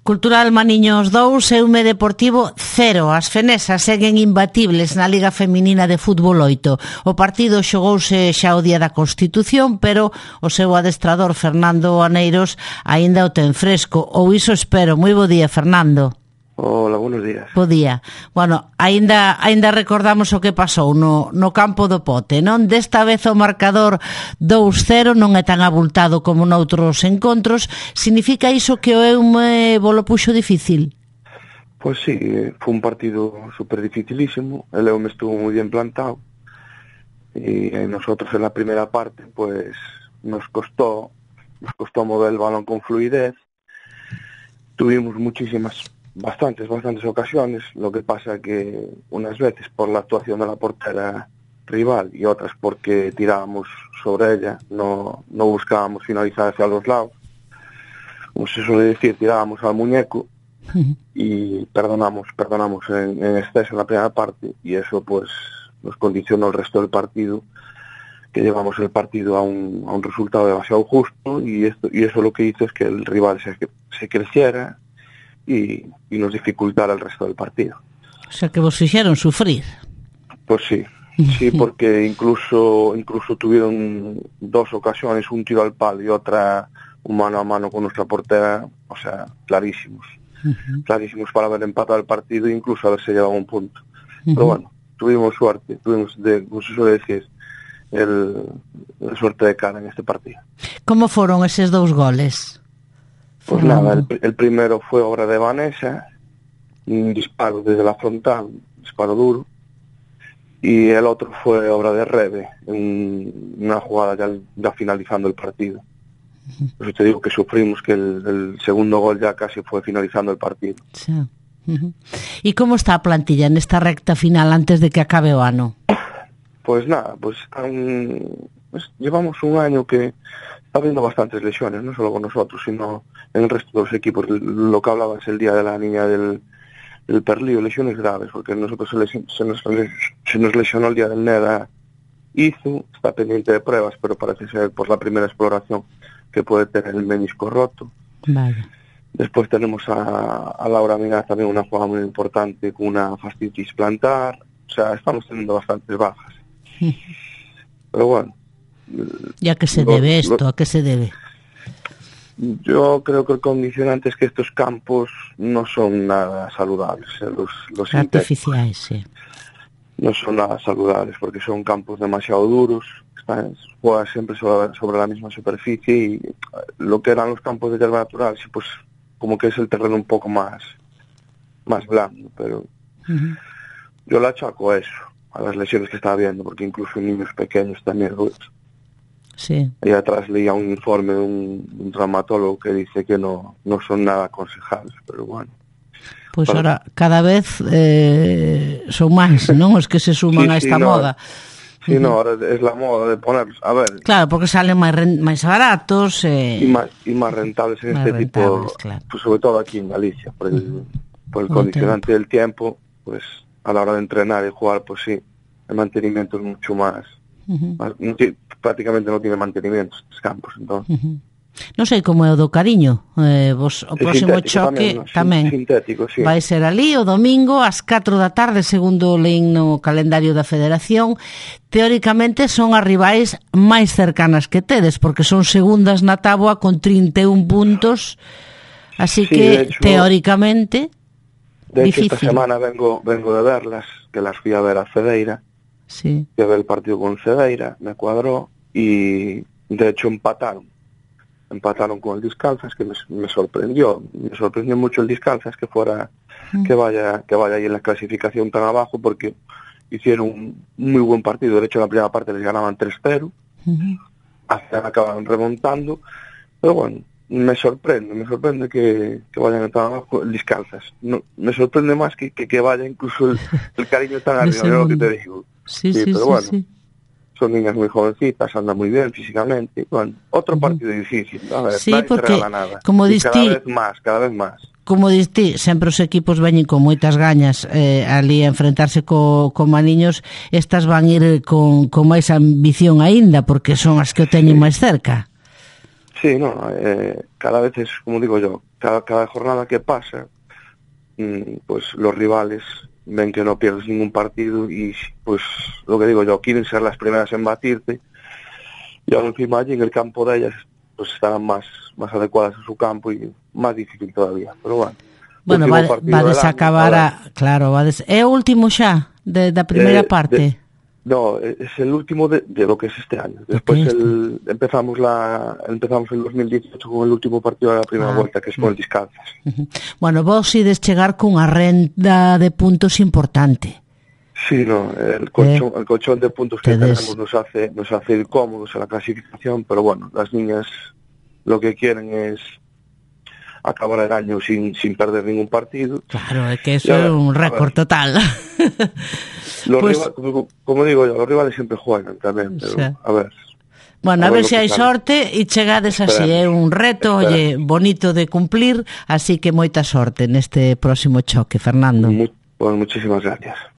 Cultural Maniños 2 e Ume Deportivo 0. As fenesas seguen imbatibles na Liga Feminina de Fútbol 8. O partido xogouse xa o día da Constitución, pero o seu adestrador Fernando Aneiros aínda o ten fresco, ou iso espero. Moi bo día, Fernando. Hola, buenos días. Bo día. Bueno, aínda recordamos o que pasou no campo do Pote, non? Desta vez o marcador 2-0 non é tan abultado como noutros encontros. Significa iso que o Eume volo puxo difícil? Pues sí, fue un partido súper dificilísimo. El Eume estuvo muy bien plantado y nosotros en la primera parte pues nos costó mover el balón con fluidez. Tuvimos bastantes ocasiones, lo que pasa que unas veces por la actuación de la portera rival y otras porque tirábamos sobre ella, no buscábamos finalizar hacia los lados, como se suele decir, tirábamos al muñeco y perdonamos en exceso en la primera parte, y eso pues nos condicionó el resto del partido, que llevamos el partido a un resultado demasiado justo, y eso lo que hizo es que el rival se creciera y nos dificultara el resto del partido. O sea que vos fixeron sufrir. Pues sí, porque incluso tuvieron dos ocasiones, un tiro al palo y otra un mano a mano con nuestra portera, o sea, clarísimos para haber empatado el partido e incluso haberse llevado un punto. Pero bueno, tuvimos suerte, como se suele decir, la suerte de cara en este partido. Como foron eses dous goles? Pues nada, el primero fue obra de Vanessa, un disparo desde la frontal, un disparo duro, y el otro fue obra de Rebe, en una jugada ya finalizando el partido. Por eso te digo que sufrimos, que el segundo gol ya casi fue finalizando el partido. Sí. ¿Y cómo está a plantilla en esta recta final antes de que acabe o ano? Pues nada, llevamos un año que está habiendo bastantes lesiones, no solo con nosotros, sino en el resto de los equipos. Lo que hablabas el día de la niña del Perlío, lesiones graves, porque nosotros se nos lesionó el día del NEDA. Está pendiente de pruebas, pero parece ser por la primera exploración que puede tener el menisco roto. Vale. Después tenemos a Laura Mina, también una jugada muy importante con una fascitis plantar. O sea, estamos teniendo bastantes bajas. Pero bueno. ¿Y a qué se debe esto? ¿A qué se debe? Yo creo que el condicionante es que estos campos no son nada saludables. Los artificiales, sí. No son nada saludables porque son campos demasiado duros. Juegan siempre sobre la misma superficie, y lo que eran los campos de hierba natural, sí, pues como que es el terreno un poco más blando, pero yo le achaco a eso, a las lesiones que estaba viendo, porque incluso en niños pequeños también lo es. Sí. Y atrás leía un informe de un traumatólogo que dice que no son nada aconsejables, pero bueno. Pues ahora cada vez son máis, non? Os que se suman a esta moda. Sí, no, ahora es la moda de ponerlos, a ver. Claro, porque salen máis baratos. Y más rentables en este tipo, claro. Pues sobre todo aquí en Galicia, por el condicionante del tiempo, pues a la hora de entrenar y jugar, pues sí, el mantenimiento es mucho más. Prácticamente no tiene mantenimiento estos campos, entonces. Non sei como é o do Cariño. Vos o próximo choque tamén sintético, sí. Vai ser ali o domingo ás 4 da tarde, segundo leín no calendario da Federación. Teóricamente son as rivais máis cercanas que tedes, porque son segundas na táboa con 31 puntos, así sí, que hecho, teóricamente difícil. Esta semana vengo de verlas, que las fui a ver a Cedeira. Sí. Fui a ver el partido con Cedeira, me cuadró, y de hecho empataron con el Discalzas, que me sorprendió mucho el Discalzas que vaya ahí en la clasificación tan abajo, porque hicieron un muy buen partido. De hecho, en la primera parte les ganaban 3-0, acabaron remontando, pero bueno, me sorprende que vayan tan abajo el Discalzas. No, me sorprende más que vaya incluso el Cariño tan arriba, es lo que te digo. Sí, pero bueno. Sí. Son niñas muy jovencitas, andan muy bien físicamente. Bueno, otro partido difícil. A ver, sí, porque, nada. Como distí, cada vez más. Como distí, sempre os equipos veñen con moitas gañas ali a enfrentarse co Maniños. Estas van ir con máis ambición aínda, porque son as que o teñen máis cerca. Sí, no, cada vez es, como digo yo, cada jornada que pasa, pues los rivales ven que no pierdes ningún partido y pues lo que digo yo, quieren ser las primeras en batirte, y ahora encima allí en el campo de ellas pues estarán más adecuadas a su campo y más difícil todavía, pero bueno, vades a acabar claro, é o último xa da primeira parte. No, es el último de lo que es este año. Después empezamos el 2018 con el último partido de la primera vuelta, que es con el Descalzas. Bueno, vos ides chegar cunha renda de puntos importante. Sí, no, el colchón de puntos que tenemos nos hace ir cómodos en la clasificación, pero bueno, las niñas lo que quieren es acabar el año sin perder ningún partido. Claro, es que eso es un récord total. Como digo yo, los rivales siempre juegan tamén, pero sí. A ver. Bueno, a ver se hai sorte e chegades así, é un reto, oye, bonito de cumplir, así que moita sorte neste próximo choque, Fernando. Pues muchísimas gracias.